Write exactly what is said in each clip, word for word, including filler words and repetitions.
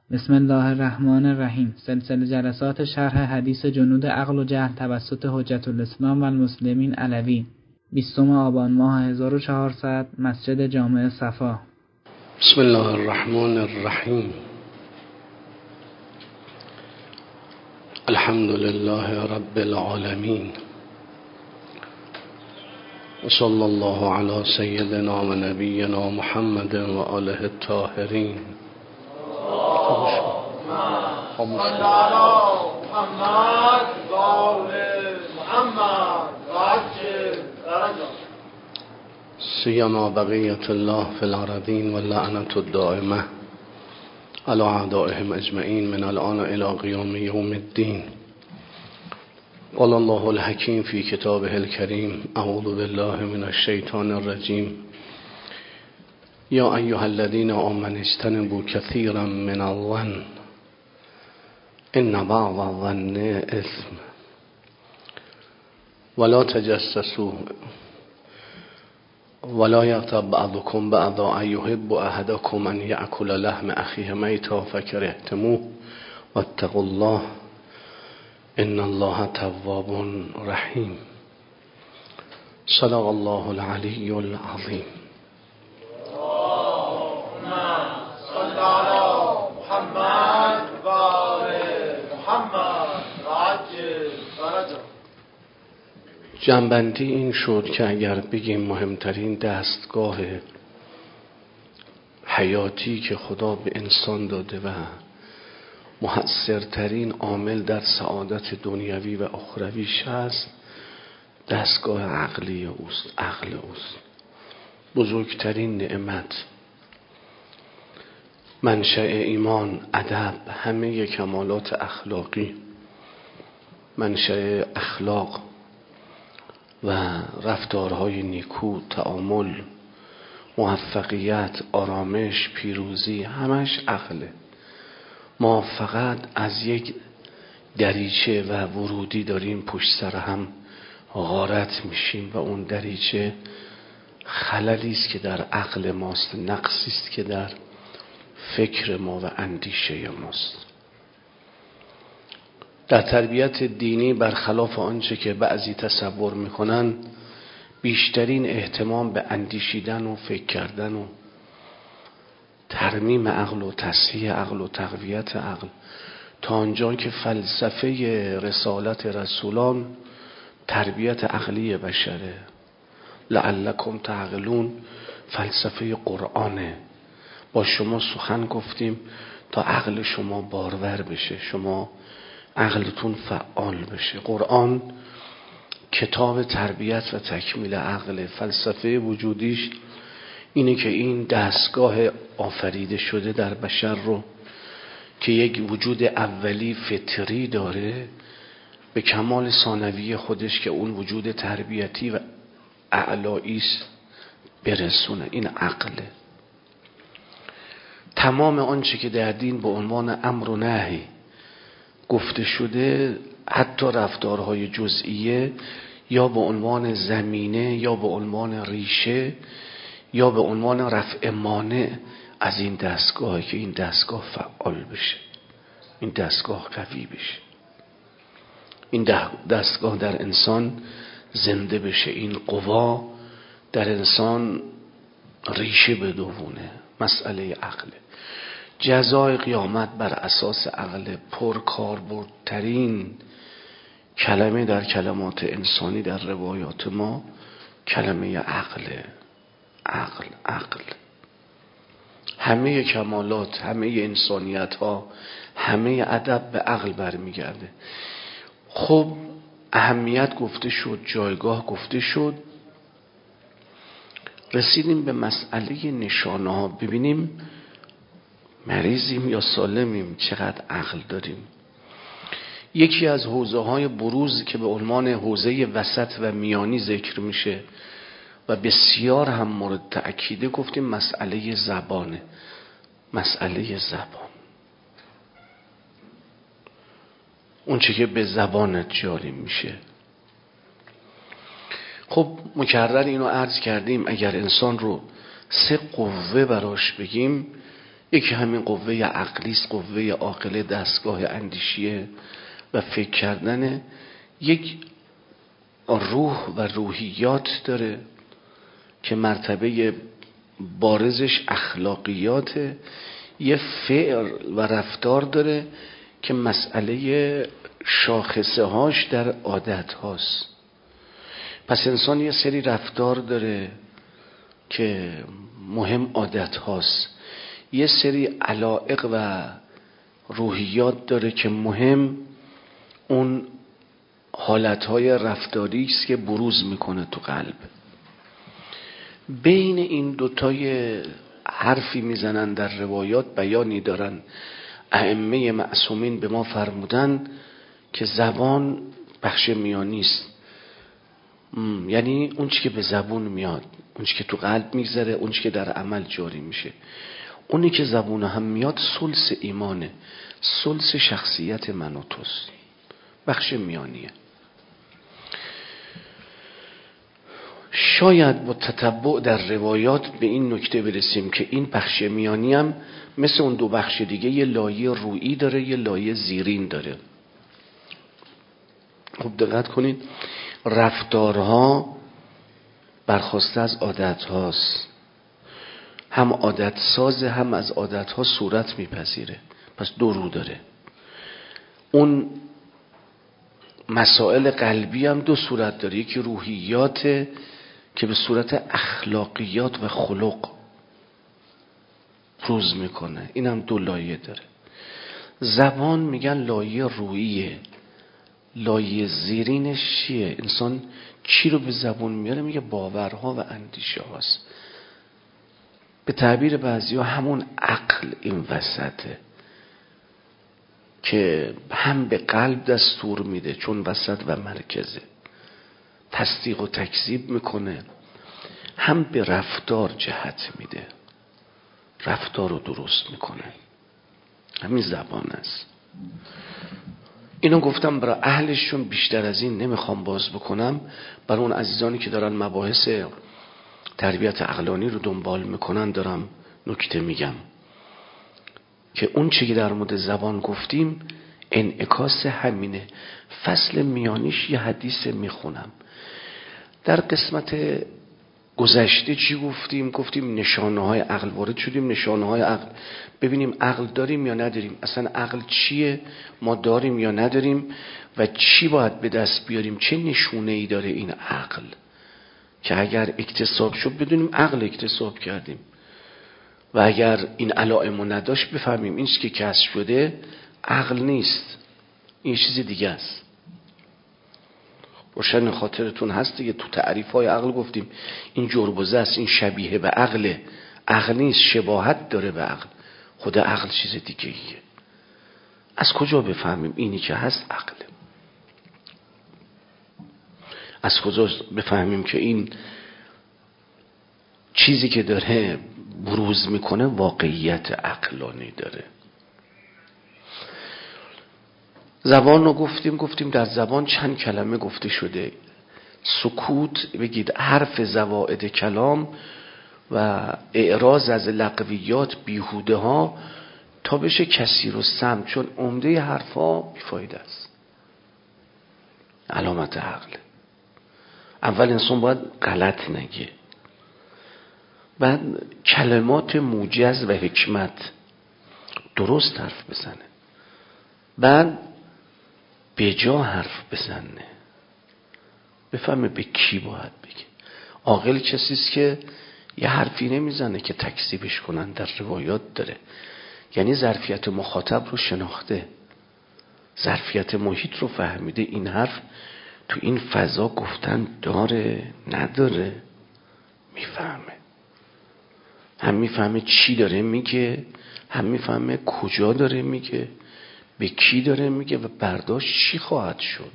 بسم الله الرحمن الرحیم. سلسله جلسات شرح حدیث جنود عقل و جهل توسط حجت الاسلام و المسلمین علوی، بیستم آبان ماه هزار و چهارصد، مسجد جامع صفا. بسم الله الرحمن الرحیم. الحمد لله رب العالمین و صلی الله علی سیدنا و نبینا محمد و آله الطاهرین. سیما بقیت الله فی الارضین و لعنت الدائمه علی اعدائهم اجمعین من الان الی قیام یوم الدین. قال الله الحکیم فی کتابه الکریم اعوذ بالله من الشیطان الرجیم یا ایها الذین آمنوا اجتنبوا کثیرا من الظن ان بعض الظن اثم ولا تجسسوا ولا یغتب بعضکم بعضا ان یحب احدکم ان یأکل لحم اخیه میتا فکرهتموه واتقوا الله ان الله تواب رحیم. صدق الله العلی العظیم. جنبندی این شد که اگر بگیم مهمترین دستگاه حیاتی که خدا به انسان داده و مؤثرترین عامل در سعادت دنیوی و اخرویش هست، دستگاه عقلی اوست، عقل اوست. بزرگترین نعمت، منشأ ایمان، ادب، همه کمالات اخلاقی، منشأ اخلاق و رفتارهای نیکو، تعامل، موفقیت، آرامش، پیروزی، همش عقله. ما فقط از یک دریچه و ورودی داریم پشت سر هم غارت میشیم و اون دریچه خللی است که در عقل ماست، نقصی است که در فکر ما و اندیشه ماست. در تربیت دینی برخلاف آنچه که بعضی تصور میکنن، بیشترین اهتمام به اندیشیدن و فکر کردن و ترمیم عقل و تصحیح عقل و تقویت عقل، تا آنجا که فلسفه رسالت رسولان تربیت عقلی بشره. لعلکم تعقلون فلسفه قرآنه. با شما سخن گفتیم تا عقل شما بارور بشه، شما عقلتون فعال بشه. قرآن کتاب تربیت و تکمیل عقل. فلسفه وجودیش اینه که این دستگاه آفریده شده در بشر رو که یک وجود اولی فطری داره به کمال ثانوی خودش که اون وجود تربیتی و اعلاییست برسونه. این عقله. تمام آنچه که در دین به عنوان امر و نهی گفته شده، حتی رفتارهای جزئیه، یا به عنوان زمینه یا به عنوان ریشه یا به عنوان رفع مانع از این دستگاه، که این دستگاه فعال بشه، این دستگاه قوی بشه، این دستگاه در انسان زنده بشه، این قوا در انسان ریشه بدوونه. مسئله عقله. جزای قیامت بر اساس عقل. پرکاربردترین کلمه در کلمات انسانی در روایات ما کلمه عقله. عقل عقل. همه کمالات، همه انسانیت ها، همه ادب به عقل برمیگرده. خب اهمیت گفته شد، جایگاه گفته شد، رسیدیم به مسئله نشانه ها. ببینیم مریضیم یا سالمیم، چقدر عقل داریم. یکی از حوزه های بروز که به عنوان حوزه وسط و میانی ذکر میشه و بسیار هم مورد تأکیده، گفتیم مسئله زبانه. مسئله زبان، اون چه که به زبانت جاری میشه. خب مکرر اینو عرض کردیم، اگر انسان رو سه قوه براش بگیم، یکی همین قوه عقلی است، قوه عاقله، دستگاه اندیشیه و فکر کردنه. یک روح و روحیات داره که مرتبه بارزش اخلاقیاته. یه فعل و رفتار داره که مسئله شاخصه هاش در عادت هاست. پس انسان یه سری رفتار داره که مهم عادت هاست، یه سری علایق و روحیات داره که مهم اون حالتهای رفتاری است که بروز میکنه تو قلب. بین این دوتای حرفی میزنن در روایات، بیانی دارن ائمه معصومین به ما فرمودن که زبان بخش میانی است. یعنی اون چی که به زبون میاد، اون چی که تو قلب میگذره، اون چی که در عمل جاری میشه. اونی که زبون هم میاد سلس ایمانه، سلس شخصیت من و توست، بخش میانیه. شاید با تتبع در روایات به این نکته برسیم که این بخش میانی هم مثل اون دو بخش دیگه یه لایه رویی داره، یه لایه زیرین داره. خب دقت کنید، رفتارها برخواسته از عادت هاست، هم عادت سازه هم از عادت ها صورت میپذیره. پس دو رو داره. اون مسائل قلبی هم دو صورت داره، یکی روحیات که به صورت اخلاقیات و خلق روز میکنه، این هم دو لایه داره. زبان میگن لایه روییه، لایه زیرینش چیه؟ انسان چی رو به زبان میاره؟ میگه باورها و اندیشه هاست. به تعبیر بعضی ها همون عقل این وسطه که هم به قلب دستور میده چون وسط و مرکزه، تصدیق و تکذیب میکنه، هم به رفتار جهت میده، رفتار رو درست میکنه. همین زبان است. اینو گفتم برای اهلشون، بیشتر از این نمیخوام باز بکنم. برای اون عزیزانی که دارن مباحث تربیت عقلانی رو دنبال میکنن دارم نکته میگم که اون چیزی در مورد زبان گفتیم انعکاس همینه. فصل میانیش یه حدیث میخونم. در قسمت گذشته چی گفتیم؟ گفتیم نشانه های عقل، وارد شدیم نشانه های عقل، ببینیم عقل داریم یا نداریم، اصلا عقل چیه، ما داریم یا نداریم و چی باید به دست بیاریم، چه نشونه ای داره این عقل که اگر اکتساب شد بدونیم عقل اکتساب کردیم و اگر این علائمو نداشت بفهمیم این چیزی که کسب شده عقل نیست، این چیز دیگه است. روشن خاطرتون هست دیگه، تو تعریف های عقل گفتیم این جربوزه است، این شبیه به عقله، عقل نیست، شباهت داره به عقل. خود عقل چیز دیگه ایه. از کجا بفهمیم اینی که هست عقله؟ از کجا بفهمیم که این چیزی که داره بروز میکنه واقعیت عقلانی داره؟ زبان رو گفتیم گفتیم در زبان چند کلمه گفته شده. سکوت بگید حرف زوائد کلام و اعراض از لغویات بیهوده ها تا بشه کثیر و سمع، چون عمده حرف ها بیفایده است. علامت عقل. اول انسان باید غلط نگه، بعد کلمات موجز و حکمت درست حرف بزنه، بعد به جا حرف بزنه، بفهمه به کی باید بگه. عاقل کسی است که یه حرفی نمیزنه که تکذیبش کنن، در روایات داره. یعنی ظرفیت مخاطب رو شناخته، ظرفیت محیط رو فهمیده، این حرف تو این فضا گفتن داره نداره، میفهمه. هم میفهمه چی داره میگه، هم میفهمه کجا داره میگه، به کی داره میگه و برداشت چی خواهد شد،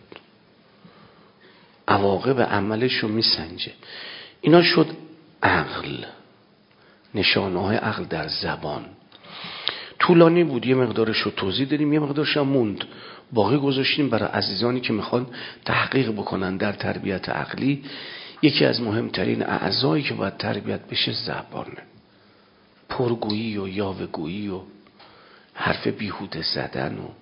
عواقب عملش رو میسنجه. اینا شد عقل، نشانه های عقل در زبان. طولانی بود، یه مقدارش رو توضیح دادیم، یه مقدارش هم موند، باقی گذاشتیم برای عزیزانی که میخوان تحقیق بکنن در تربیت عقلی. یکی از مهمترین اعضایی که باید تربیت بشه زبانه. پرگویی و یاوه‌گویی و حرف بیهوده زدن و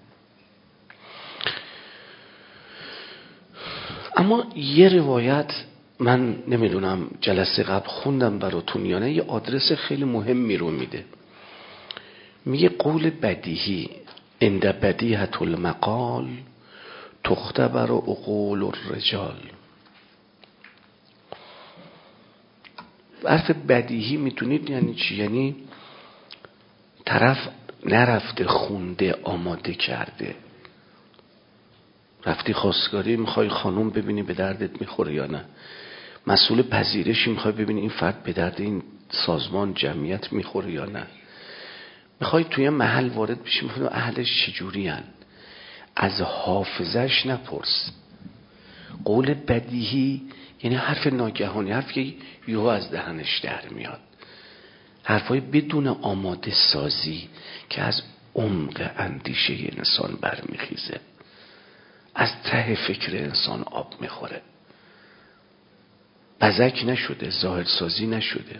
اما یه روایت من نمیدونم جلسه قبل خوندم براتون یا نه، یه آدرس خیلی مهمی رو میده. میگه قول بدیهی عند بدیهة المقال تختبر عقول الرجال. حرف بدیهی میتونید یعنی چی؟ یعنی طرف نرفته خونده آماده کرده، رفتی خواستگاری میخوای خانم ببینی به دردت میخوره یا نه، مسئول پذیرشی میخوای ببینی این فرد به درد این سازمان جمعیت میخوره یا نه، میخوای توی محل وارد بشی میخوای اهلش چجوری هن، از حافظش نپرس. قول بدیهی یعنی حرف ناگهانی، حرف که یهو از دهنش در میاد، حرفای بدون آماده سازی که از عمق اندیشه انسان برمیخیزه، از ته فکر انسان آب میخوره، بزک نشده، ظاهر سازی نشده.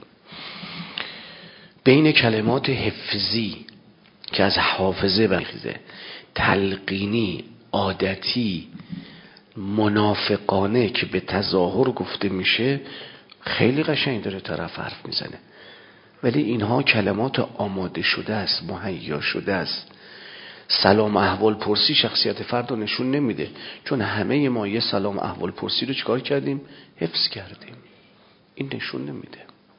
بین کلمات حفظی که از حافظه برمیخیزه، تلقینی، عادتی، منافقانه که به تظاهر گفته میشه، خیلی قشنگ داره طرف حرف میزنه، ولی اینها کلمات آماده شده است، مهیا شده است. سلام احوال پرسی شخصیت فرد رو نشون نمیده، چون همه ما یه سلام احوال پرسی رو چیکار کردیم؟ حفظ کردیم. این نشون نمیده.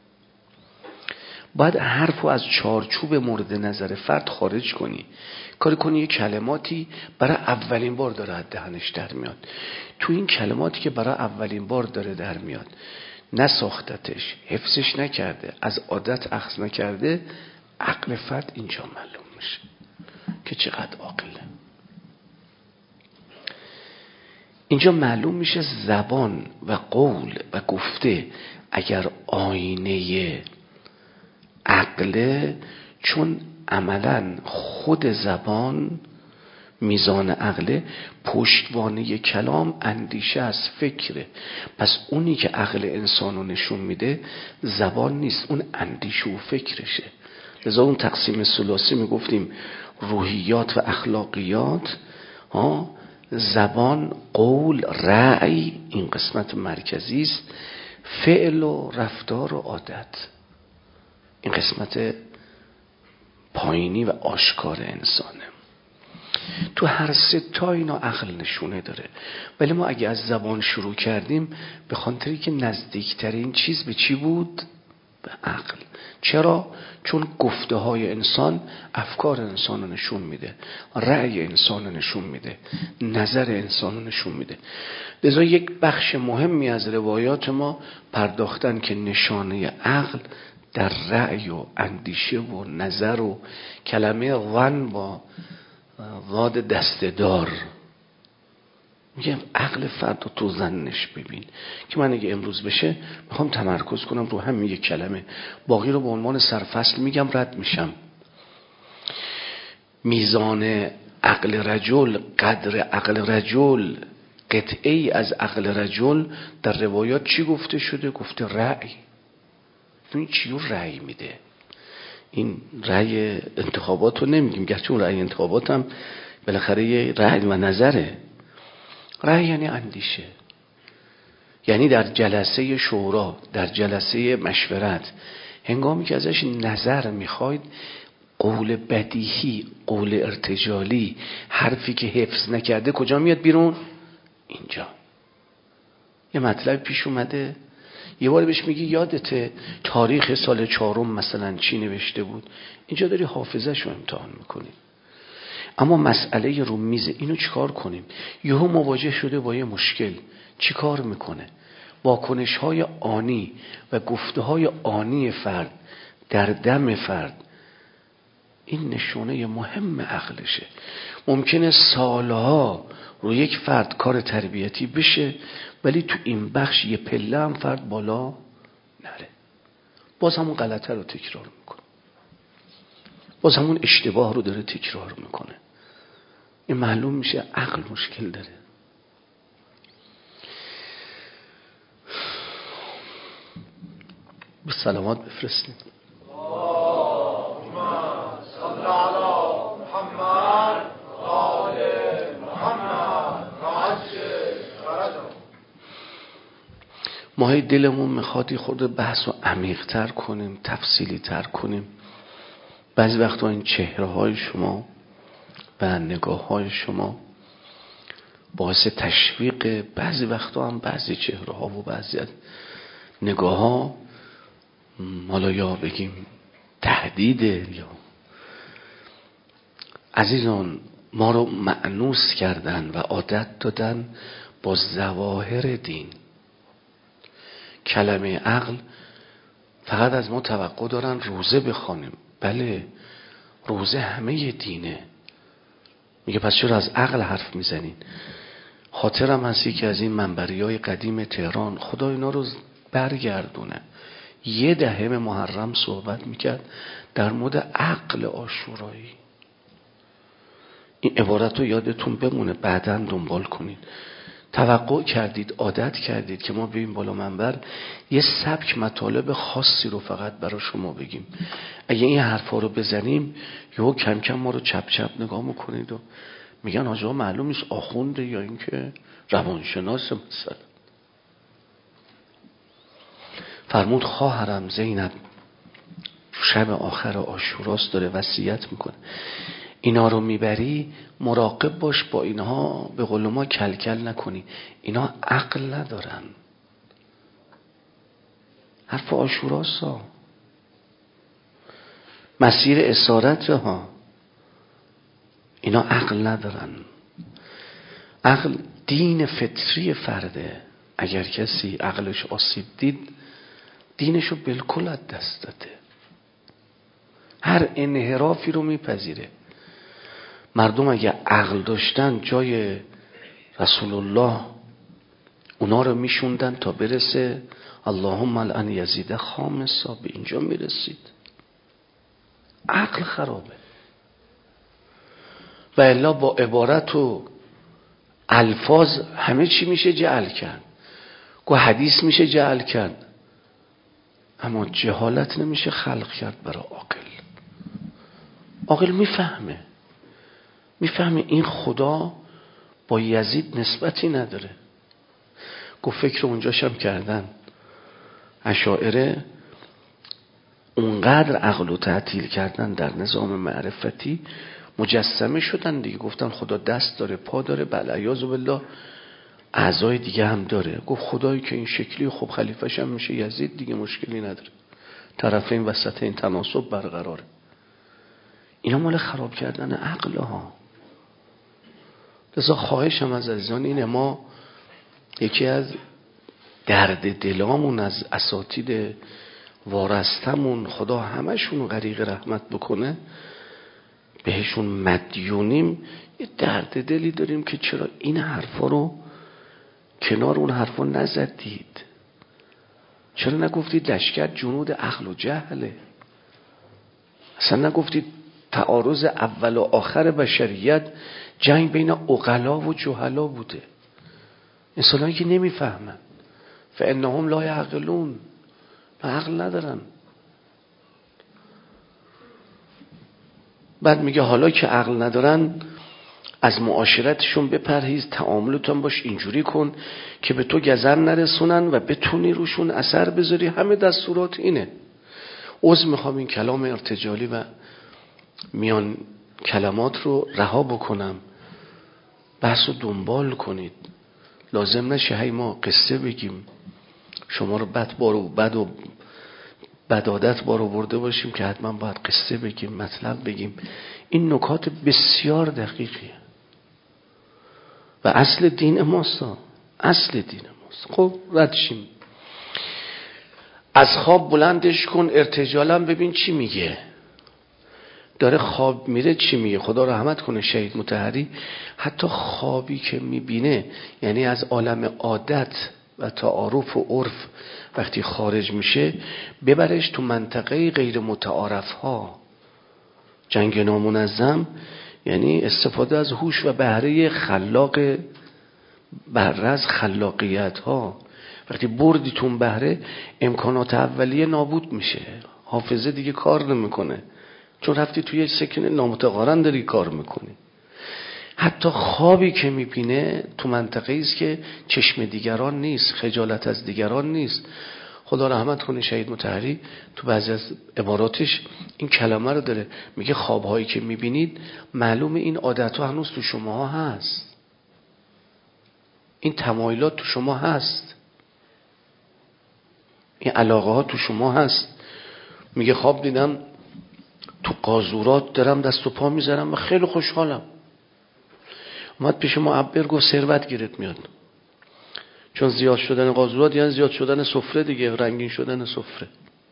باید حرفو از چارچوب مورد نظر فرد خارج کنی، کاری کنی یه کلماتی برای اولین بار داره از دهنش در میاد، تو این کلماتی که برای اولین بار داره در میاد نساختتش، حفظش نکرده، از عادت اخذ نکرده، عقل فرد اینجا معلوم میشه که چقدر عاقله. اینجا معلوم میشه زبان و قول و گفته اگر آینه عقله، چون عملا خود زبان میزان عقله، پشتوانه کلام اندیشه از فکره، پس اونی که عقل انسانو نشون میده زبان نیست، اون اندیشه و فکرشه. لذا اون تقسیم ثلاثی میگفتیم روحیات و اخلاقیات، ها، زبان، قول، رأی، این قسمت مرکزی است، فعل و رفتار و عادت این قسمت پایینی و آشکار انسانه. تو هر سه تا اینا عقل نشونه داره، ولی ما اگه از زبان شروع کردیم به خاطری که نزدیکترین چیز به چی بود؟ به عقل. چرا؟ چون گفته های انسان افکار انسان رو نشون میده، رأی انسان رو نشون میده، نظر انسان رو نشون میده. لذا یک بخش مهمی از روایات ما پرداختن که نشانه عقل در رأی و اندیشه و نظر و کلمه ظن با واد دسته‌دار. میگم عقل فرد رو تو ظنش ببین، که من اگه امروز بشه میخوام تمرکز کنم رو همین یک کلمه، باقی رو به عنوان سرفصل میگم رد میشم. میزان عقل رجل، قدر عقل رجل، قطعه ای از عقل رجل در روایات چی گفته شده؟ گفته رأی. این چی رو رأی میده؟ این رأی انتخابات رو نمیگیم، گرچه اون رأی انتخابات هم بالاخره یه رأی و نظره. رأی یعنی اندیشه، یعنی در جلسه شورا، در جلسه مشورت، هنگامی که ازش نظر میخواید، قول بدیهی، قول ارتجالی، حرفی که حفظ نکرده کجا میاد بیرون؟ اینجا. یه مطلب پیش اومده، یه بار بهش میگی یادته تاریخ سال چهارم مثلا چی نوشته بود، اینجا داری حافظه‌ش رو امتحان میکنی. اما مسئله رو میزه، اینو چیکار کنیم؟ یهو مواجه شده با یه مشکل، چیکار میکنه؟ واکنش های آنی و گفته های آنی فرد در دم فرد، این نشونه مهم عقلشه. ممکنه سالها رو یک فرد کار تربیتی بشه، ولی تو این بخش یه پله هم فرد بالا نره، باز همون غلطه رو تکرار میکنه، باز همون اشتباه رو داره تکرار میکنه. این معلوم میشه عقل مشکل داره. به سلامات بفرستیم. ما هی دلمون میخواد خود بحث رو عمیق تر کنیم، تفصیلی تر کنیم. بعضی وقتا این چهره های شما و نگاه های شما باعث تشویق، بعضی وقتا هم بعضی چهره ها و بعضی نگاه ها حالا یا بگیم تهدیده. یا عزیزان ما رو مأنوس کردن و عادت دادن با ظواهر دین. کلمه عقل فقط از ما توقع دارن روزه بخوانیم. بله روزه همه دینه. میگه پس چرا از عقل حرف میزنین؟ خاطرم هستی که از این منبریای قدیم تهران خدا اینا رو برگردونه، یه دهه محرم صحبت میکرد در مورد عقل عاشورایی. این عبارت رو یادتون بمونه، بعداً دنبال کنید. توقع کردید، عادت کردید که ما بیاییم بالا منبر یه سبک مطالب خاصی رو فقط برای شما بگیم. اگه این حرفا رو بزنیم یهو کم کم ما رو چپ چپ نگاه میکنید و میگن آجا معلوم نیست آخونده یا اینکه روانشناس مثلا. فرمود خواهرم زینب شب آخر عاشوراست داره وصیت میکنه، اینا رو میبری مراقب باش با اینها به قول ما کل کل نکنی، اینا عقل ندارن. حرف عاشوراست ها، مسیر اسارت ها، اینا عقل ندارن. عقل دین فطری فرده. اگر کسی عقلش آسیب دید دینشو بالکل از دست داده، هر انحرافی رو میپذیره. مردم اگه عقل داشتن جای رسول الله اونا رو میشوندن تا برسه اللهم الان یزید خامسا، به اینجا میرسید. عقل خرابه و الا با عبارت و الفاظ همه چی میشه جعل کرد، گو حدیث میشه جعل کرد، اما جهالت نمیشه خلق کرد برای عاقل. عاقل میفهمه میفهمه این خدا با یزید نسبتی نداره. گفت فکر اونجاشم کردن اشاعره اونقدر عقل و تعطیل کردن در نظام معرفتی مجسمه شدن دیگه. گفتن خدا دست داره، پا داره، بله عیاذ بالله اعضای دیگه هم داره. گفت خدایی که این شکلی خب خلیفه‌ش هم میشه یزید دیگه، مشکلی نداره، طرفین وسط این تناسب برقراره. اینا مال خراب کردن عقل ها. لذا خواهشم از عزیزان اینه، ما یکی از درد دلامون از اساتید وارستمون خدا همشون غریق رحمت بکنه بهشون مدیونیم، یه درد دلی داریم که چرا این حرفا رو کنار اون حرفا نزدید؟ چرا نگفتید لشکر جنود عقل و جهله؟ اصلا نگفتید تعارض اول و آخر بشریت جنگ بین عقلا و جهلا بوده. انسانایی که نمیفهمن فانهم لا یعقلون، عقل ندارن. بعد میگه حالا که عقل ندارن از معاشرتشون بپرهیز، تعاملتون باش اینجوری کن که به تو گذر نرسونن و بتونی روشون اثر بذاری. همه دستورات اینه. عذر میخوام این کلام ارتجالی و میان کلمات رو رها بکنم، بحث رو دنبال کنید. لازم نشه هی ما قصه بگیم شما رو بد بار و بد و بدادت بار آورده باشیم که حتما باید قصه بگیم، مطلب بگیم. این نکات بسیار دقیقیه و اصل دین ماست، اصل دین ماست. خب رد شیم. از خواب بلندش کن، ارتجالم ببین چی میگه. داره خواب میره چی میگه. خدا رحمت کنه شهید مطهری، حتی خوابی که میبینه یعنی از عالم عادت و تعارف و عرف وقتی خارج میشه ببرش تو منطقه غیر متعارف ها. جنگ نامنظم یعنی استفاده از هوش و بهره خلاق بهره از خلاقیت ها. وقتی بردیتون بهره امکانات اولیه نابود میشه، حافظه دیگه کار نمیکنه، چون رفتی توی سکن نامتقارن داری کار میکنی. حتی خوابی که میبینه تو منطقه است که چشم دیگران نیست، خجالت از دیگران نیست. خدا رحمت کنه شهید مطهری تو بعضی از عباراتش این کلمه رو داره، میگه خوابهایی که میبینید معلومه این عادتها هنوز تو شما هست، این تمایلات تو شما هست، این علاقه ها تو شما هست. میگه خواب دیدم تو قاذورات دارم دست و پا میذارم و خیلی خوشحالم. اومد پیش معبر گفت ثروت گیرت میاد، چون زیاد شدن قاذورات یعنی زیاد شدن سفره دیگه، رنگین شدن سفره.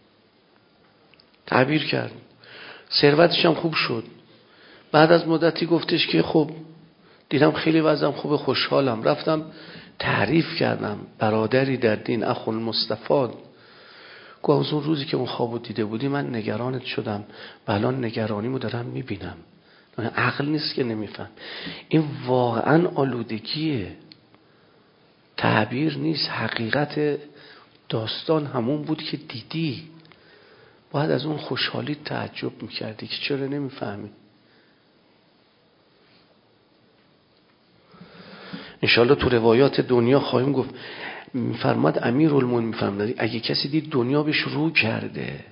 تعبیر کرد، ثروتش هم خوب شد. بعد از مدتی گفتش که خب دیدم خیلی وضعم خوبه، خوشحالم. رفتم تعریف کردم برادری در دین اخو المستفاد، گفت از اون روزی که اون خوابو دیده بودی من نگرانت شدم و الان نگرانیمو دارم میبینم. عقل نیست که نمیفهم. این واقعا آلودگیه، تعبیر نیست. حقیقت داستان همون بود که دیدی، باید از اون خوشحالی تعجب میکردی که چرا نمیفهمی. انشالله تو روایات دنیا خواهیم گفت. فرماد امیرالمومنین میفرماد اگه کسی دید دنیا بهش رو کرده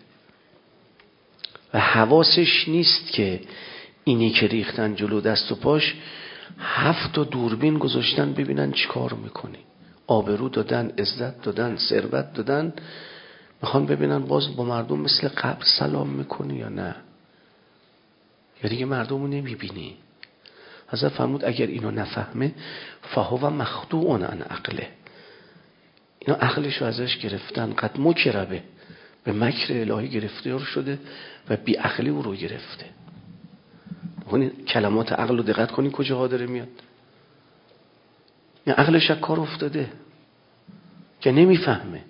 و حواسش نیست که اینی که ریختن جلو دست و پاش هفت تا دوربین گذاشتن ببینن چی کار میکنی، آبرو دادن، عزت دادن، ثروت دادن، میخوان ببینن باز با مردم مثل قبل سلام میکنی یا نه، یا دیگه مردم رو نمیبینی. حضرت فرمود اگر اینو نفهمه فهو مخدوع عن عقله، اینا عقلشو ازش گرفتن، قد مکربه، به مکر الهی گرفتار شده و بی عقلی او رو گرفته. کنی کلمات عقل رو دقت کنی کجاها داره میاد. این عقلش از کار افتاده که نمیفهمه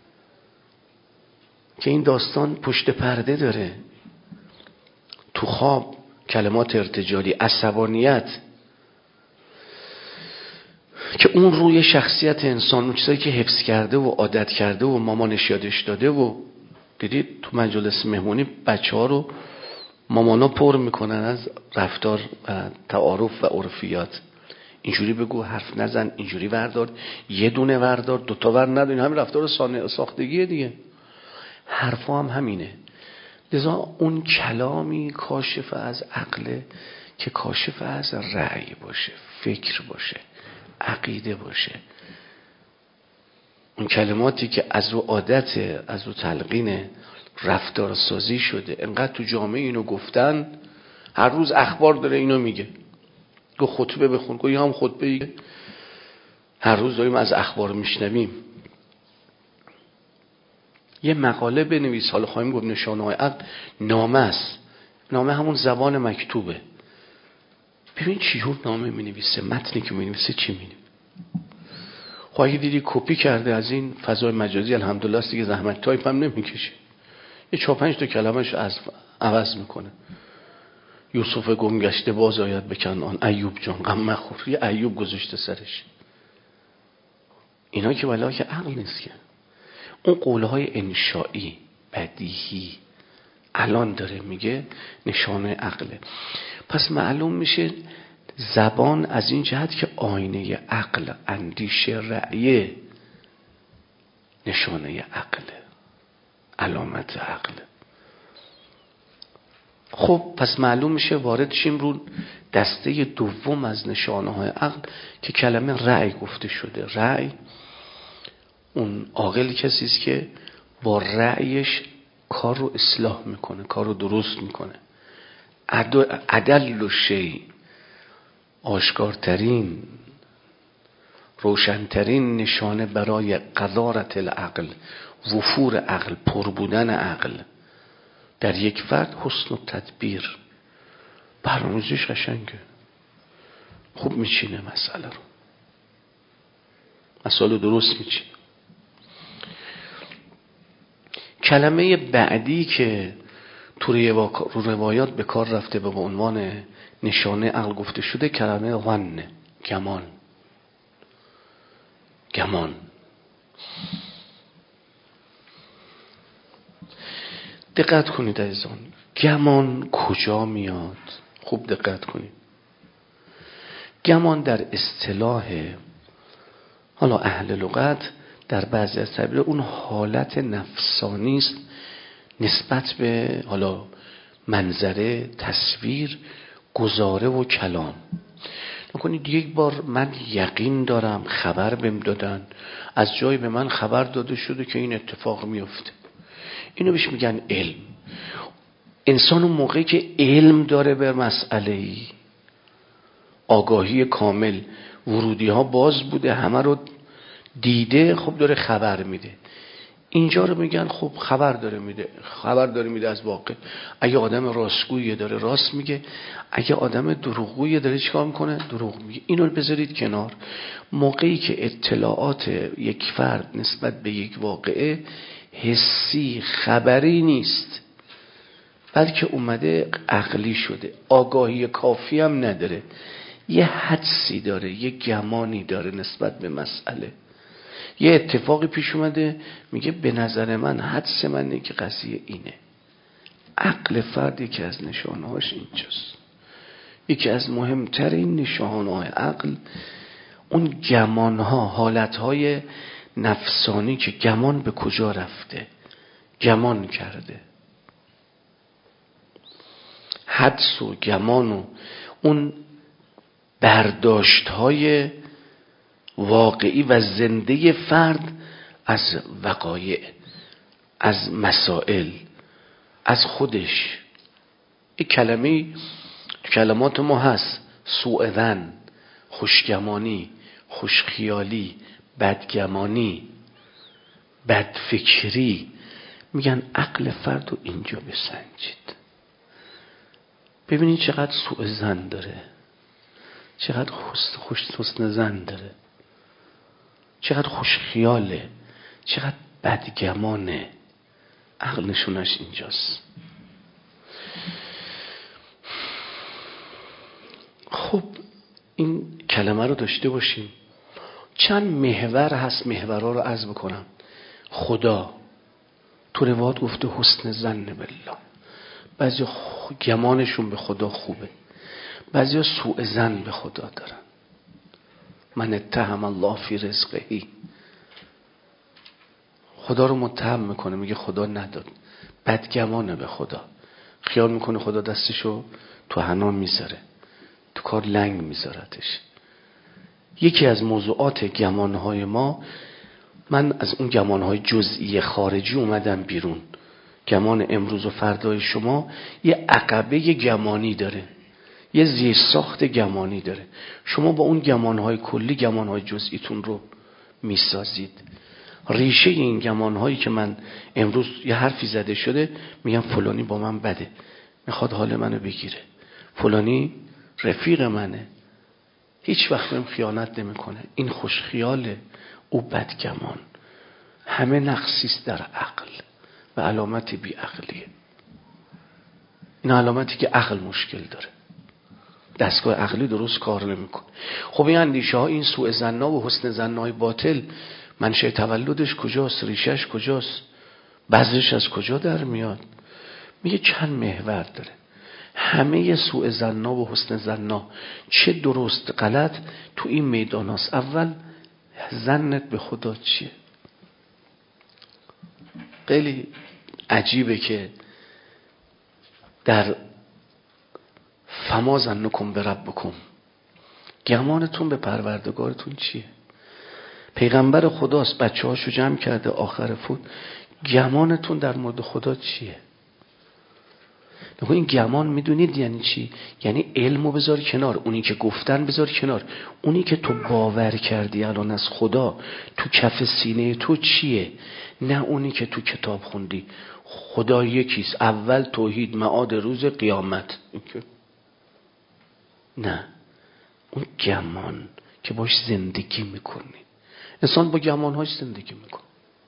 که این داستان پشت پرده داره. تو خواب کلمات ارتجالی، عصبانیت که اون روی شخصیت انسان، اون چیزایی که حفظ کرده و عادت کرده و مامانش یادش داده و دیدید تو مجلس مهمونی بچه ها رو مامانا پر میکنن از رفتار و تعارف و عرفیات. اینجوری بگو، حرف نزن، اینجوری وردار، یه دونه وردار، دوتا ور ندارین، همین رفتار ساختگیه دیگه. حرفا هم همینه. لذا اون کلامی کاشف از عقل که کاشف از رأی باشه، فکر باشه، عقیده باشه. اون کلماتی که از رو عادت، از رو تلقین رفتار سازی شده، انقدر تو جامعه اینو گفتن، هر روز اخبار داره اینو میگه. گو خطبه بخون، گو هم خطبه ایگه. هر روز داریم از اخبار میشنویم. یه مقاله بنویس، حالا خواهیم گفت نشانه‌های عقل، نامه است. نامه همون زبان مکتوبه. ببین چی جور نامه مینویسه، متنی که مینویسه چی مینویسه. خب اگه دیدی کپی کرده از این فضای مجازی، الحمدلله است دیگه، زحمت تایپ هم نمیکشه. یه چهار پنج تا کلمه‌اش از عوض میکنه. یوسف گم گشته باز آید به کنعان، ایوب جان غم مخور، یه ایوب گذاشته سرش. اینا که ولی که عقل نیست که. اون قولهای انشائی بدیهی الان داره میگه نشانه عقله. پس معلوم میشه زبان از این جهت که آینه عقل، اندیشه، رأی، نشانه عقله، علامت عقله. خب پس معلوم میشه وارد شیم رو دسته دوم از نشانه های عقل که کلمه رأی گفته شده. رأی، اون عاقل کسی است که با رأیش کار رو اصلاح میکنه، کار رو درست میکنه. عدل و شی، آشکارترین، روشنترین نشانه برای قذارت العقل، وفور عقل، پر بودن عقل در یک فرد، حسن و تدبیر، برنامه‌ریزیش قشنگه، خوب میچینه مسئله رو، مسئله درست میچینه. کلمه بعدی که تو روایات به کار رفته به عنوان نشانه عقل گفته شده کلمه ظن، گمان. گمان دقت کنید عزیزان، گمان کجا میاد؟ خوب دقت کنید. گمان در اصطلاح حالا اهل لغت در بعضی از تعبیر اون حالت نفسانی است نسبت به حالا منظره، تصویر، گزاره و کلام. نکنید یک بار من یقین دارم خبر بهم دادن، از جای به من خبر داده شده که این اتفاق میفته، اینو بهش میگن علم. انسان اون موقعی که علم داره بر مسئله‌ای، آگاهی کامل، ورودی ها باز بوده، همه رو دیده، خب داره خبر میده. اینجا رو میگن خب خبر داره میده، خبر داره میده از واقع. اگه آدم راستگویه داره راست میگه، اگه آدم دروغگویه داره چیکار میکنه؟ دروغ میگه. اینو بذارید کنار. موقعی که اطلاعات یک فرد نسبت به یک واقعه حسی خبری نیست، بلکه اومده عقلی شده، آگاهی کافی هم نداره، یه حدسی داره، یه گمانی داره نسبت به مسئله، یه اتفاقی پیش اومده، میگه به نظر من حدس من اینه که قضیه اینه. عقل فرد یکی از نشانهاش اینجاست. یکی از مهمترین نشانه‌های عقل اون گمانها، حالتهای نفسانی که گمان به کجا رفته، گمان کرده، حدس و گمان و اون برداشت‌های واقعی و زنده فرد از وقایع، از مسائل، از خودش. یک کلمه تو کلمات ما هست، سوء ظن، خوشگمانی، خوشخیالی، بدگمانی، بدفکری. میگن عقل فرد رو اینجا بسنجید، ببینید چقدر سوء ظن داره، چقدر خوش حسن ظن داره، چقدر خوش خیاله، چقدر بدگمانه. عقل نشونش اینجاست. خب این کلمه رو داشته باشیم. چند محور هست، محورها رو عرض بکنم. خدا تو روایات گفته حسن ظن بالله، بعضی گمانشون به خدا خوبه، بعضی سوء ظن به خدا دارن. من اتهم الله فی رزقه، خدا رو متهم میکنه، میگه خدا نداد، بدگمانه به خدا، خیال میکنه خدا دستشو تو حنا میذاره، تو کار لنگ میذارتش. یکی از موضوعات گمانهای ما، من از اون گمانهای جزئی خارجی اومدم بیرون. گمان امروز و فردای شما یه عقبه گمانی داره، یه زیرساخت گمانی داره. شما با اون گمانهای کلی گمانهای جزئیتون رو میسازید. ریشه این گمانهایی که من امروز یه حرفی زده شده، میگم فلانی با من بده، میخواد حال منو بگیره، فلانی رفیق منه، هیچ وقت بهم خیانت نمیکنه، این خوش خیاله، او بدگمان. همه نقصیست در عقل و علامت بی عقلیه. این علامتی که عقل مشکل داره، دستگاه عقلی درست کار نمیکنه. خب این اندیشه ها، این سوء ظن‌ها و حسن ظن‌های باطل، منشأ تولدش کجاست؟ ریشش کجاست؟ بذرش از کجا در میاد؟ میگه چند محور داره. همه سوء ظن‌ها و حسن ظن‌ها، چه درست غلط، تو این میدان هست. اول ظنت به خدا چیه؟ خیلی عجیبه که در فما ظنکم بربکم، گمانتون به پروردگارتون چیه؟ پیغمبر خداست، بچه هاشو جمع کرده آخر فوت، گمانتون در مورد خدا چیه؟ نگو این گمان میدونید یعنی چی؟ یعنی علمو بذار کنار، اونی که گفتن بذار کنار، اونی که تو باور کردی الان از خدا تو کف سینه تو چیه؟ نه اونی که تو کتاب خوندی. خدا یکیست، اول توحید، معاد روز قیامت. نه، اون گمان که باش زندگی میکنی. انسان با گمانهاش زندگی میکنه.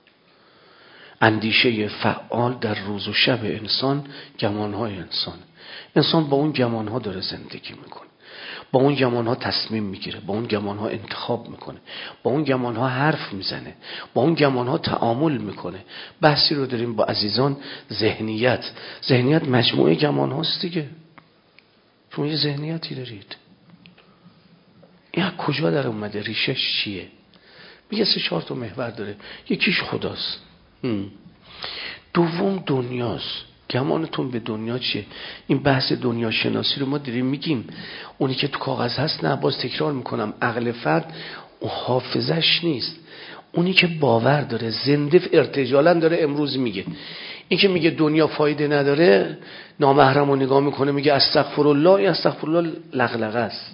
اندیشه فعال در روز و شب انسان گمانهای انسان. انسان با اون گمانها داره زندگی میکنه، با اون گمانها تصمیم میگیره، با اون گمانها انتخاب میکنه، با اون گمانها حرف میزنه، با اون گمانها تعامل میکنه. بحثی رو داریم با عزیزان، ذهنیت. ذهنیت مجموعه گمانهاست دیگه. شما یه ذهنیتی دارید، میگه کجا در اومده، ریشش چیه؟ میگه سه چهار تا محور داره. یکیش خداست. هم. دوم دنیاست. گمانتون به دنیا چیه؟ این بحث دنیا شناسی رو ما داریم میگیم. اونی که تو کاغذ هست نه، باز تکرار میکنم، عقل فرد حافظش نیست. اونی که باور داره، زنده ارتجالاً داره امروز میگه. این که میگه دنیا فایده نداره، نامحرم رو نگاه میکنه میگه استغفرالله، این استغفرالله لغلغه است.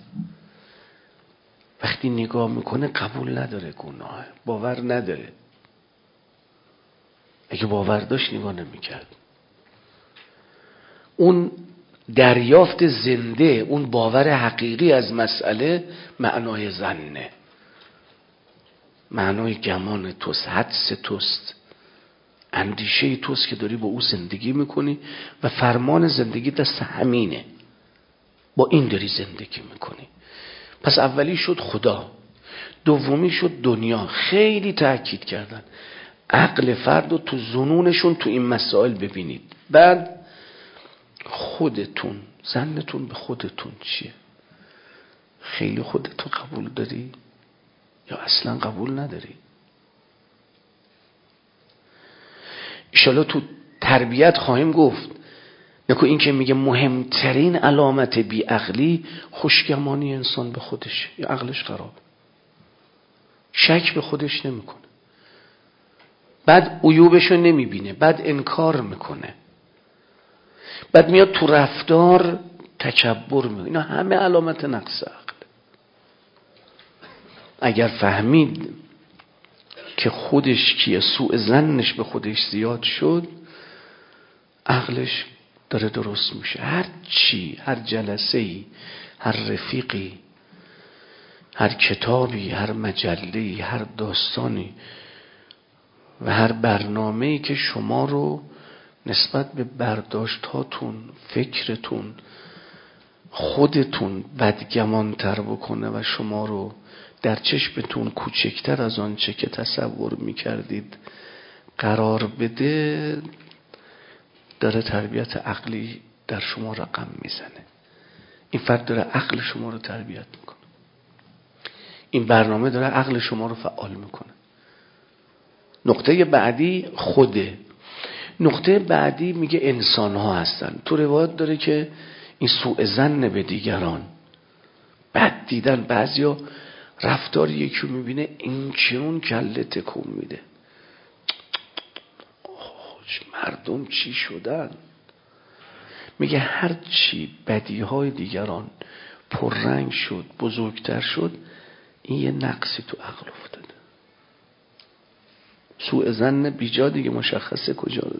وقتی نگاه میکنه قبول نداره گناه، باور نداره. اگه باور داشت نگاه نمیکرد. اون دریافت زنده، اون باور حقیقی از مسئله معنای ظنه، معنای گمان توست، حدس توست، اندیشه توست که داری با او زندگی میکنی و فرمان زندگی دست همینه، با این داری زندگی میکنی. پس اولی شد خدا، دومی شد دنیا. خیلی تأکید کردن عقل فرد رو تو ظنونشون تو این مسائل ببینید. بعد خودتون، ظنتون به خودتون چیه؟ خیلی خودتو قبول داری یا اصلا قبول نداری؟ انشالله تو تربیت خواهیم گفت. نکو این که میگه مهمترین علامت بی عقلی خوشگمانی انسان به خودش، یا عقلش خراب، شک به خودش نمیکنه، بعد عیوبشو نمیبینه، بعد انکار میکنه، بعد میاد تو رفتار تکبر میکنه. اینا همه علامت نقص عقل. اگر فهمید که خودش کیه، سوء ظنش به خودش زیاد شد، عقلش داره درست میشه. هر چی، هر جلسه‌ای، هر رفیقی، هر کتابی، هر مجله‌ای، هر داستانی و هر برنامه‌ای که شما رو نسبت به برداشتاتون، فکرتون، خودتون بدگمان‌تر بکنه و شما رو در چشمتون کوچکتر از آن چه که تصور میکردید قرار بده، داره تربیت عقلی در شما رقم میزنه. این فرد داره عقل شما رو تربیت میکنه. این برنامه داره عقل شما رو فعال میکنه. نقطه بعدی خوده. نقطه بعدی میگه انسان ها هستن. تو روایت داره که این سوء ظن به دیگران، بد دیدن، بعضیا رفتار یکی میبینه این چون کله تکون میده، مردم چی شدن. میگه هر چی بدی های دیگران پررنگ شد، بزرگتر شد، این یه نقصی تو عقل افتاده. سوء ظن بیجا دیگه مشخصه کجا رو.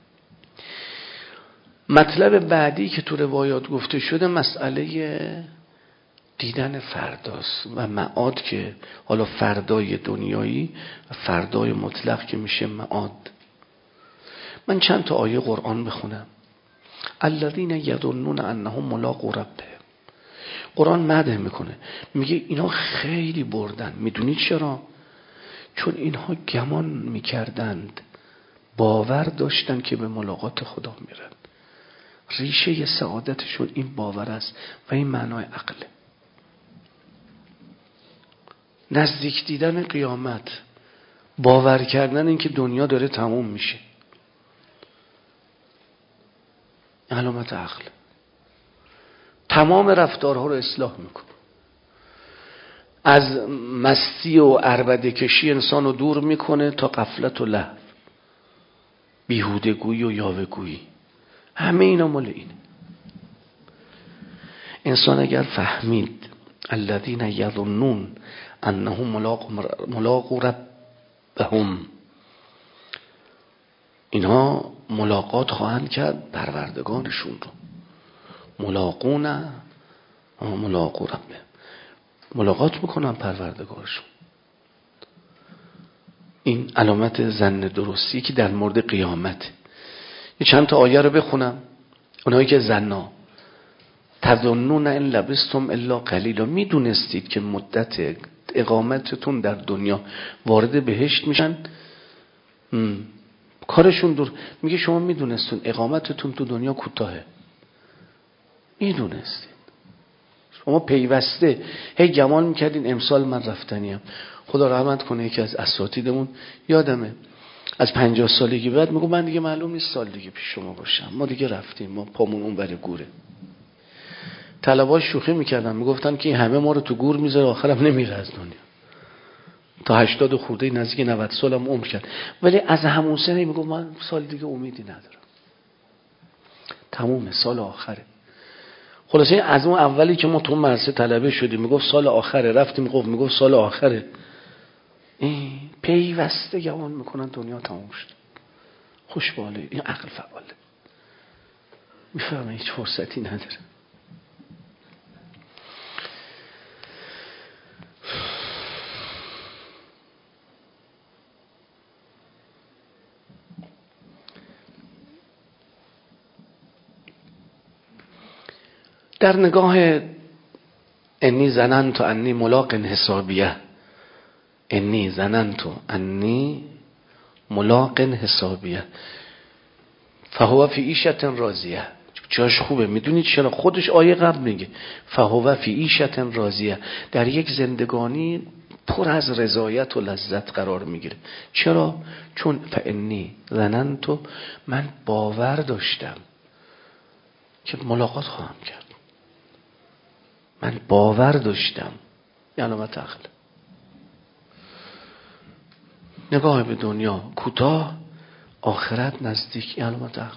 مطلب بعدی که تو روایات گفته شده مسئله دیدن فرداست و معاد، که حالا فردای دنیایی و فردای مطلق که میشه معاد. من چند تا آیه قرآن بخونم. الذین یظنون انهم ملاقو ربهم. قرآن مدح میکنه، میگه اینا خیلی بردن. میدونید چرا؟ چون اینها گمان میکردند، باور داشتن که به ملاقات خدا میرن. ریشه سعادتشون این باور است و این معنای عقله. نزدیک دیدن قیامت، باور کردن این که دنیا داره تموم میشه، علامت عقل. تمام رفتارها رو اصلاح میکنه. از مستی و عربده کشی انسان رو دور میکنه تا غفلت و لهو، بیهودگویی و یاوه‌گویی. همه اینا مال اینه. انسان اگر فهمید الذین یظنون انهم ملاقو ربهم، اینها ملاقات خواهند کرد پروردگارشون رو. ملاقون ملاقو ربهم، ملاقات میکنن پروردگارشون. این علامت ظن درستی که در مورد قیامت. یه چند تا آیه رو بخونم. اونایی که ظنا تظنون ان لبستم الا قلیلا، میدونستید که مدت اقامتتون در دنیا وارد بهشت میشن، کارشون دور. میگه شما میدونستون اقامتتون تو دنیا کوتاهه، میدونستید، شما پیوسته هی گمان میکردین امسال من رفتنیم. خدا رحمت کنه یکی از اساتیدمون یادمه از پنجاه سالگی بعد میگم من دیگه معلوم نیست سال دیگه پیش شما باشم، ما دیگه رفتیم، ما پامون اون بره گوره. طلباش شوخی میکردن میگفتن که همه ما رو تو گور میذاره آخرم نمیره از دنیا. تا هشتاد خورده نزدیک نود سالم عمر کرد، ولی از همون سنه میگم من سال دیگه امیدی ندارم، تمومه، سال آخره. خلاصه از اون اولی که ما تو مرسه طلبه شدیم میگفت سال آخره، رفتیم میگفت میگفت سال آخره، این پیوسته گمان میکنن دنیا تموم شد. خوشباله، این عقل فعاله، میفهمه هیچ فرصتی نداره. در نگاه انی ظننت انی ملاق حسابیه، انی ظننت انی ملاق حسابیه فهو فی عیشة راضیه. جاش خوبه، میدونید چرا؟ خودش آیه قبل میگه فهو فی عیشة راضیه، در یک زندگانی پر از رضایت و لذت قرار میگیره. چرا؟ چون فانی ظننت، من باور داشتم که ملاقات خواهم کرد، من باور داشتم. یه علامت عقل. نگاه به دنیا کوتاه، آخرت نزدیک، یه علامت عقل.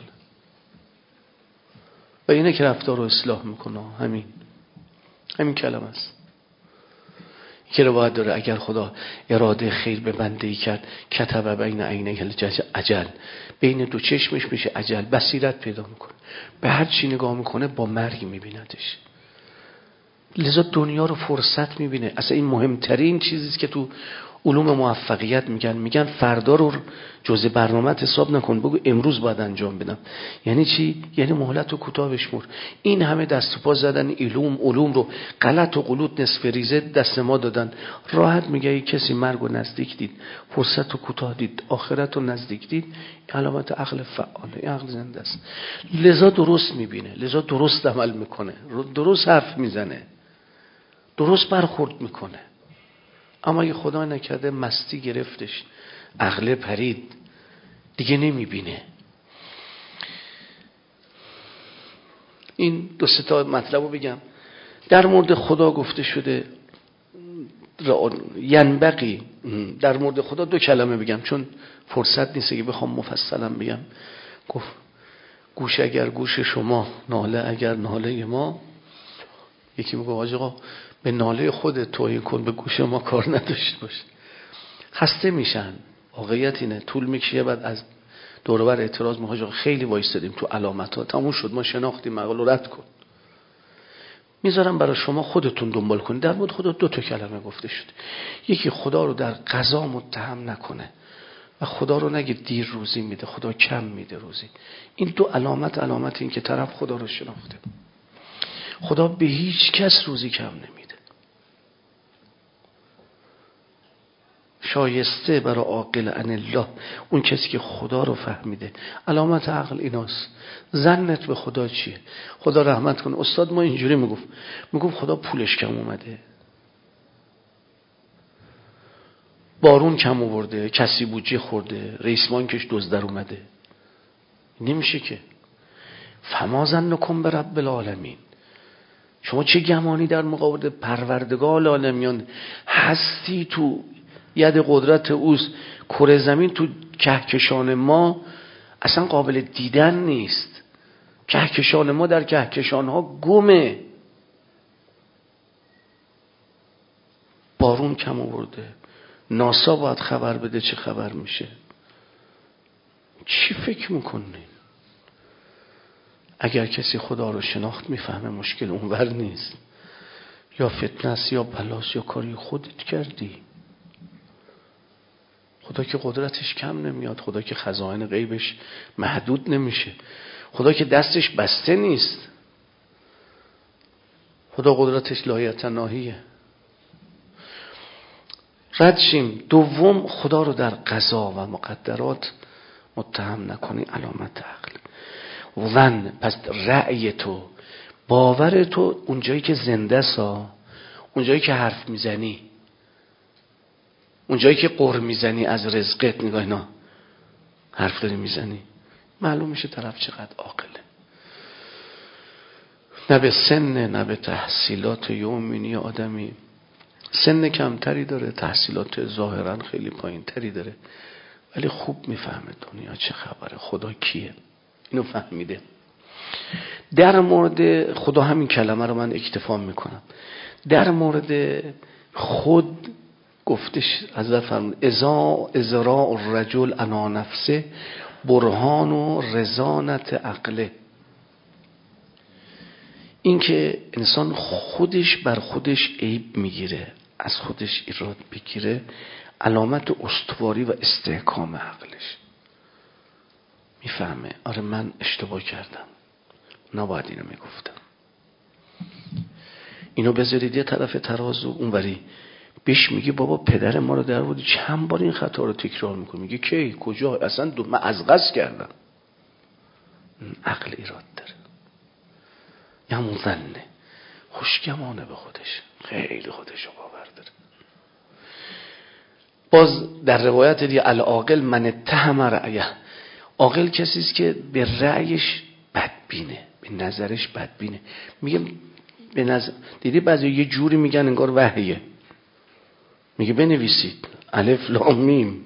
و اینه که رفتار رو اصلاح میکنه. همین همین کلمه است که روایت داره اگر خدا اراده خیر به بنده‌ای کرد کتب بین عینیه اجل، بین دو چشمش میشه اجل، بصیرت پیدا میکنه، به هر چی نگاه میکنه با مرگ میبیندش. لذا دنیا رو فرصت میبینه. اصلا این مهمترین چیزیست که تو علوم موفقیت میگن، میگن فردا رو جزء برنامه‌ت حساب نکن، بگو امروز باید انجام بدم. یعنی چی؟ یعنی مهلت رو کوتاه بشمر. این همه دست و پا زدن علوم علوم رو غلط و غلوط نصف ریزه دست ما دادن. راحت میگه کسی مرگ رو نزدیک دید، فرصت رو کوتاه دید، آخرت رو نزدیک دید، علامت عقل فعاله، عقل زنده است. لذا درست میبینه، لذا درست عمل میکنه، درست حرف میزنه، درست برخورد میکنه. اما اگه خدا نکرده مستی گرفتش، عقل پرید، دیگه نمیبینه. این دو سه تا مطلب رو بگم. در مورد خدا گفته شده ینبغی، در مورد خدا دو کلمه بگم چون فرصت نیست که بخوام مفصلا بگم. گفت گوش اگر گوش شما، ناله اگر ناله ما. یکی میگه آقا به ناله خودت توهین کن، به گوش ما کار نداشته باش. خسته میشن، واقعیت اینه. طول میکشه، بعد از دور و بر اعتراض میگه خیلی وایسادیم تو علامت ها، تموم شد، ما شناختیم، مقاله رد کن. میذارم برای شما خودتون دنبال کنید. در مورد خدا دو تا کلمه گفته شد. یکی خدا رو در قضا متهم نکنه و خدا رو نگه دیر روزی میده، خدا کم میده روزی. این دو علامت علامت این که طرف خدا رو شناخته. خدا به هیچ کس روزی کم نمیده. شایسته برای عاقل ان الله، اون کسی که خدا رو فهمیده. علامت عقل ایناست. ظنت به خدا چیه؟ خدا رحمت کنه استاد ما اینجوری میگفت، میگفت خدا پولش کم اومده، بارون کم آورده، کسی بودجه خورده، رئیس بانکش دزد در اومده. نمیشه که. فما ظنکم برب العالمین، شما چه گمانی در مقابل پروردگار العالمین؟ هستی تو ید قدرت اوست. کره زمین تو کهکشان ما اصلا قابل دیدن نیست. کهکشان ما در کهکشان ها گمه. بارون کم آورده، ناسا باید خبر بده چه خبر میشه. چی فکر میکنی؟ اگر کسی خدا رو شناخت میفهمه مشکل اونور نیست، یا فتنه است یا بلاست یا کاری خودت کردی. خدا که قدرتش کم نمیاد، خدا که خزائن غیبش محدود نمیشه، خدا که دستش بسته نیست، خدا قدرتش لایتناهیه. رد شیم. دوم، خدا رو در قضا و مقدرات متهم نکنی، علامت عقل. ون، پس رأی تو باور تو اونجایی که زنده سا، اونجایی که حرف میزنی، اونجایی که قر میزنی از رزقت، نگاه اینا حرف داری میزنی، معلوم میشه طرف چقدر عاقله. نه به سن نه به تحصیلات یومینی آدمی، سن کمتری داره، تحصیلات ظاهرا خیلی پایین تری داره، ولی خوب میفهمه دنیا چه خبره، خدا کیه، اینو فهمیده. در مورد خدا همین کلمه رو من اکتفا میکنم. در مورد خود گفتش حضرت فرمود ازا ازراء الرجل انا نفسه برهان و رزانت عقله. این که انسان خودش بر خودش عیب میگیره، از خودش ایراد بگیره، علامت استواری و استحکام عقلش. میفهمه آره من اشتباه کردم، نباید اینو میگفتم. اینو بذارید یه طرف ترازو، اونوری بهش میگه بابا پدر ما رو در بودی چند بار این خطا رو تکرار میکنه، میگه کی کجا اصلا دو... من از قصد کردم. عقل ایراد داره، یا همون ظنه، خوشگمانه به خودش، خیلی خودشو باور داره. باز در روایت دیگه العاقل من اتهم رأیه، عاقل کسی است که به رأیش بدبینه، به نظرش بدبینه. میگه به نظر دیدی بعضی یه جوری میگن انگار وحیه، میگه بنویسید الف لام میم،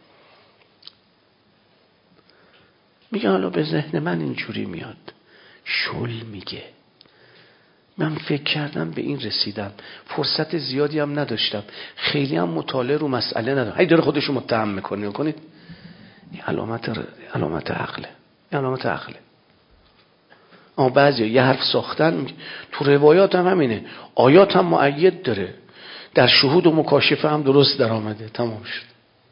میگه حالا به ذهن من اینجوری میاد، شل میگه من فکر کردم به این رسیدم، فرصت زیادی هم نداشتم، خیلی هم مطالعه رو مسئله ندارم، هی داره خودشو متهم میکنه. نکنید این علامت علامت عقله، این علامت عقله. اما بعضی یه حرف ساختن، تو روایات هم همینه، آیات هم مؤید داره، در شهود و مکاشفه هم درست در آمده، تمام شد.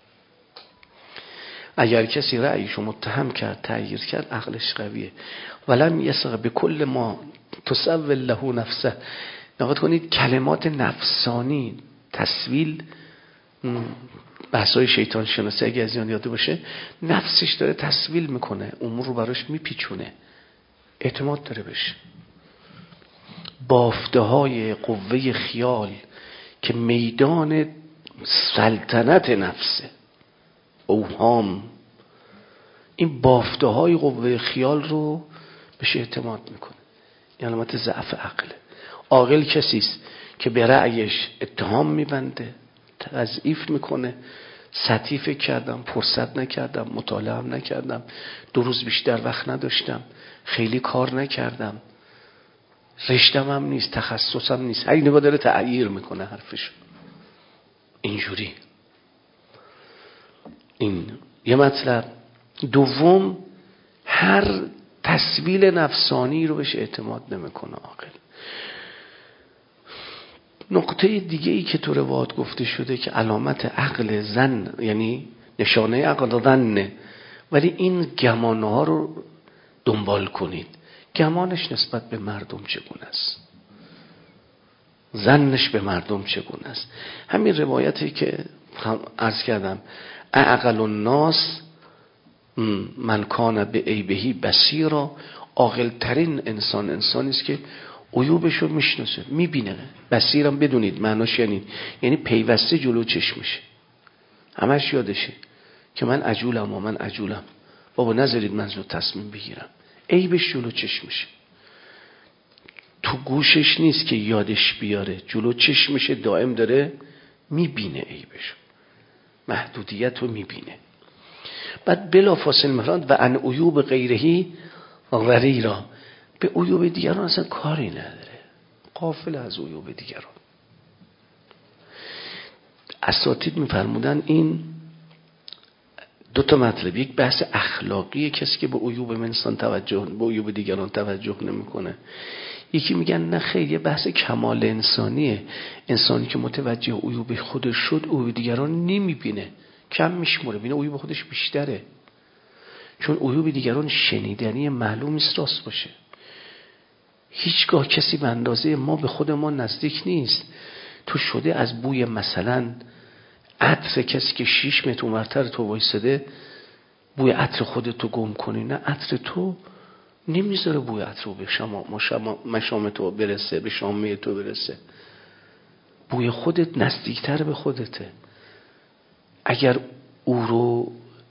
اگر کسی رأیشو متهم کرد، تغییر کرد، عقلش قویه. ولم یسق به کل ما تسول له نفسه. نگاه کنید کلمات نفسانی، تسویل، بحثای شیطان شناسی اگه از این یاده باشه، نفسش داره تسویل میکنه، امور رو براش میپیچونه، اعتماد داره بشه. بافته های قوه خیال که میدان سلطنت نفسه، اوهام، این بافته های قوه خیال رو بهش اعتماد میکنه، این علامت ضعف عقله. عاقل کسی است که به رأیش اتهام میبنده، تضعیف میکنه، سطحی فکر کردم، فرصت نکردم، مطالعه هم نکردم، دو روز بیشتر وقت نداشتم، خیلی کار نکردم، رشتم هم نیست، تخصصم نیست، هر نگاه داره تغییر میکنه حرفش اینجوری. این یه مطلب. دوم، هر تسویل نفسانی رو بهش اعتماد نمیکنه عاقل. نقطه دیگه ای که تو روایات گفته شده که علامت عقل زن، یعنی نشانه عقل ظنه، ولی این گمانه ها رو دنبال کنید. گمانش نسبت به مردم چگونه است، ظنش به مردم چگونه است. همین روایتی که عرض کردم، اعقل الناس من کان به عیبهی بصیرا، عاقل ترین انسان انسانی است که عیوبش رو میشناسه، میبینه. بصیرم بدونید معناش یعنی یعنی پیوسته جلو چشمشه، همش یادشه که من عجولم و من عجولم، بابا نذارید من زود تصمیم بگیرم، عیبش جلو چشمشه، تو گوشش نیست که یادش بیاره، جلو چشمشه، دائم داره میبینه عیبش، محدودیت رو میبینه. بعد بلا فاصله مراد و ان عیوب غیرهی غریرا، به عیوب دیگران اصلا کاری نداره، غافل از عیوب دیگران. اساتید میفرمودن این دو تا مطلب، یک بحث اخلاقی کسی که به عیوب انسان توجه، به عیوب دیگران توجه نمیکنه، یکی میگن نه خیر، یه بحث کمال انسانیه، انسانی که متوجه عیوب خودش شد عیوب دیگران نمیبینه، کم میشمره، بینه عیوب خودش بیشتره، چون عیوب دیگران شنیدنی، معلوم است راست باشه. هیچگاه کسی به اندازه ما به خود ما نزدیک نیست. تو شده از بوی مثلا عطر کسی که شیش متر اونورتر تو وایساده، بوی عطر خودتو گم کنی، نه عطر تو نمیذاره بوی عطر به شما مشام تو برسه، به شامه تو برسه. بوی خودت نزدیکتر به خودته. اگر او رو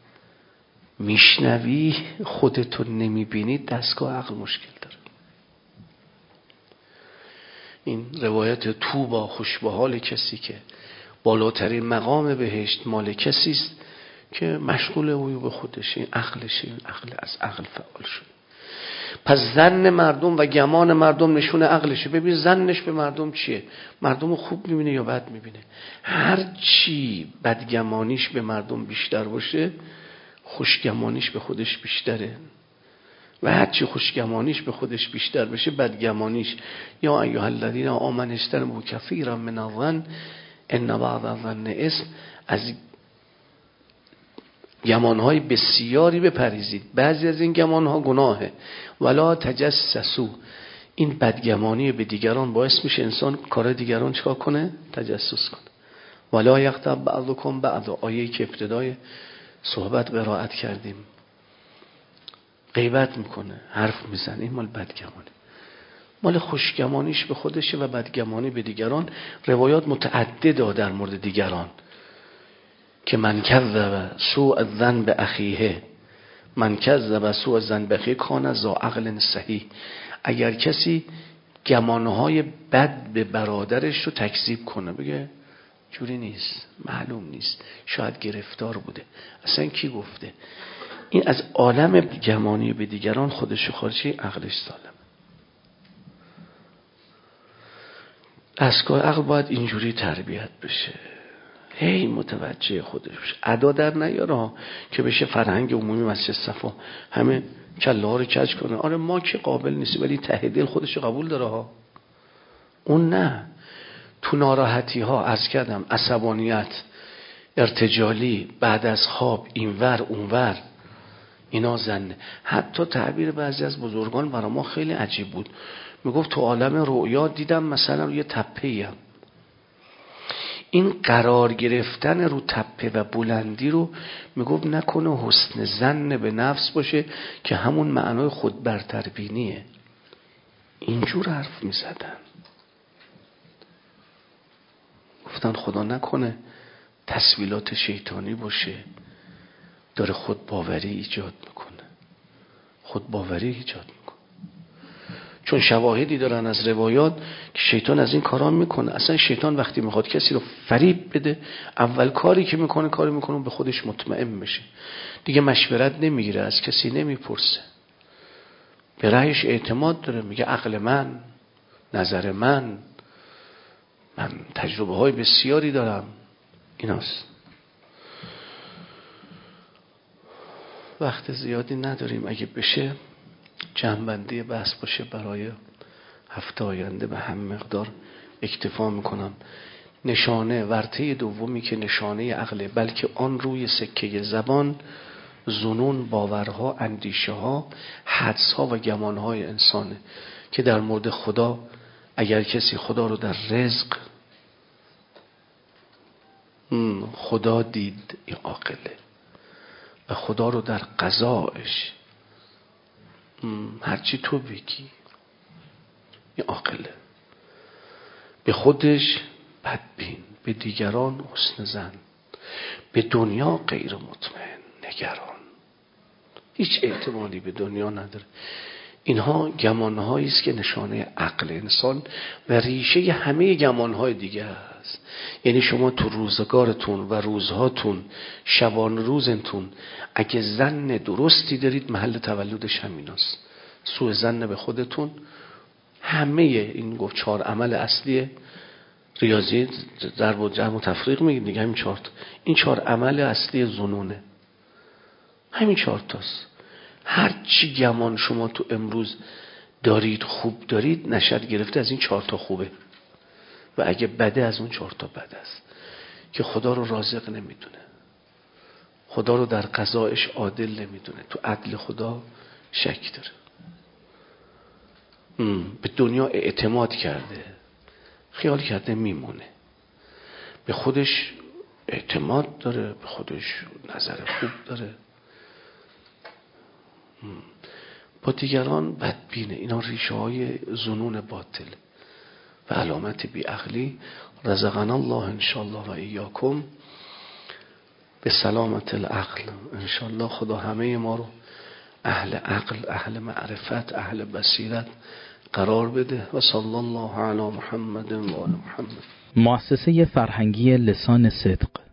میشنوی خودتو نمیبینی، دستگاه عقل مشکل داره. این روایت توبا خوش به حال کسی که بالاترین مقام بهشت مال کسی است که مشغول اوی به خودشه. این عقلشه، این عقل از عقل فعال شده. پس ظن مردم و گمان مردم نشون عقلشه. ببین ظنش به مردم چیه؟ مردم رو خوب میبینه یا بد میبینه؟ هر چی بدگمانیش به مردم بیشتر باشه، خوشگمانیش به خودش بیشتره. و هر چی خوشگمانیش به خودش بیشتر بشه، بدگمانیش یا ایها الذین آمنوا اجتنبوا کثیرا من الظن ان بعض الظن اثم، از گمانهای بسیاری بپریزید، بعضی از این گمانها گناهه. ولا تجسسوا، این بدگمانی به دیگران باعث میشه انسان کار دیگران چیکار کنه؟ تجسس کنه. ولا یغتب بعضکم بعض، آیه‌ای که ابتدای صحبت قرائت کردیم. غیبت میکنه، حرف میزنه، این مال بدگمانی. مال خوشگمانیش به خودشه و بدگمانی به دیگران. روایات متعدده در مورد دیگران که من کذب سوء الظن به اخیه، من کذب سوء الظن به اخیه کان ذا عقل صحیح. اگر کسی گمانهای بد به برادرش رو تکذیب کنه، بگه جوری نیست، معلوم نیست، شاید گرفتار بوده، اصلا کی گفته، این از عالم گمانی به دیگران خودش خارجی، عقلش سالم. دستگاه عقل باید اینجوری تربیت بشه، هی متوجه خودش بشه، ادا در نیاره که بشه فرهنگ عمومی مسجد صفا همه کله ها رو کج کنه. آره ما که قابل نیستیم، ولی ته دل خودش قبول داره ها. اون نه. تو ناراحتی ها عرض کردم، عصبانیت، ارتجالی، بعد از خواب اینور اونور، اینا زنه. حتی تعبیر بعضی از بزرگان برای ما خیلی عجیب بود. میگفت تو عالم رؤیا دیدم مثلا یه تپه‌ایم، این قرار گرفتن رو تپه و بلندی رو میگفت نکنه حسن ظن به نفس باشه که همون معنای خود برتربینیه. اینجور حرف میزدن. گفتن خدا نکنه تسویلات شیطانی باشه، داره خود باوری ایجاد میکنه، خود باوری ایجاد میکنه. چون شواهدی دارن از روایات که شیطان از این کارا میکنه. اصلا شیطان وقتی میخواد کسی رو فریب بده، اول کاری که میکنه کاری میکنه به خودش مطمئن بشه، دیگه مشورت نمیگیره، از کسی نمیپرسه، به رأیش اعتماد داره، میگه عقل من، نظر من، من تجربه های بسیاری دارم. ایناست. وقت زیادی نداریم، اگه بشه جمع‌بندی بحث باشه برای هفته آینده به هم مقدار اکتفا میکنم. نشانه ورطه دومی که نشانه عقله، بلکه آن روی سکه زبان، ظنون، باورها، اندیشه ها، حدس ها و گمان های انسانه که در مورد خدا، اگر کسی خدا رو در رزق خدا دید، این عاقله، و خدا رو در قضایش هرچی تو بگی، این عاقله. به خودش بدبین، به دیگران حسن ظن، به دنیا غیر مطمئن، نگران، هیچ اعتمادی به دنیا نداره. اینها گمانهایی است که نشانه عقل انسان و ریشه همه گمانهای دیگه است. یعنی شما تو روزگارتون و روزهاتون، شبان روزتون، اگه ظن درستی دارید، محل تولدش همیناست. سوء ظن به خودتون. همه این گفت چهار عمل اصلی ریاضی ضرب و جمع و تفریق میگید دیگه، همین چهار تا، این چهار عمل اصلی ظنونه، همین چهار تاست. هر چی گمان شما تو امروز دارید، خوب دارید، نشد گرفته از این چهار تا خوبه، و اگه بده از اون چهار تا بد است که خدا رو رازق نمیدونه، خدا رو در قضایش عادل نمیدونه، تو عدل خدا شک داره، به دنیا اعتماد کرده، خیال کرده میمونه، به خودش اعتماد داره، به خودش نظر خوب داره، با دیگران بدبینه. اینا ریشه های ظنون باطل و علامت بیعقلی. رزقنا الله انشاءالله و ایاکم به سلامت العقل. انشاءالله خدا همه ما رو اهل عقل، اهل معرفت، اهل بصیرت قرار بده. و صلی الله علی محمد و آل محمد. مؤسسه فرهنگی لسان صدق